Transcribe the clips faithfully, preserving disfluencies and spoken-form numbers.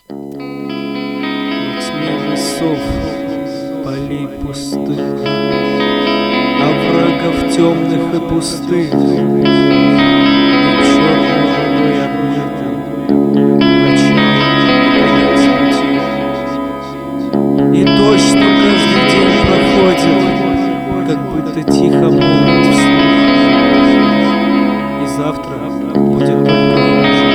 Во тьме лесов, полей пустых, оврагов темных и пустых, и черной водой обмытым, начало и конец пути. И дождь, что каждый день проходит, как будто тихо молвит вслух. И завтра будет только хуже.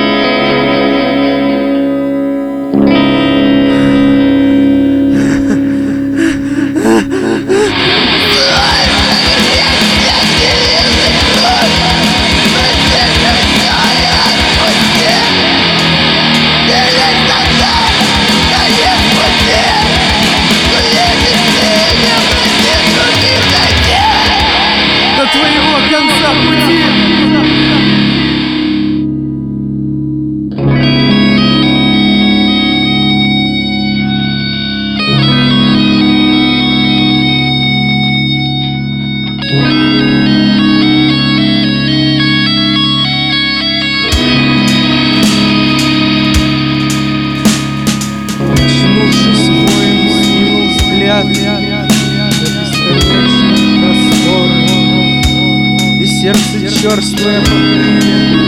До твоего конца пути. Очнувшись, воин скинул взгляд на бесконечные просторы, и сердце черствое покрыло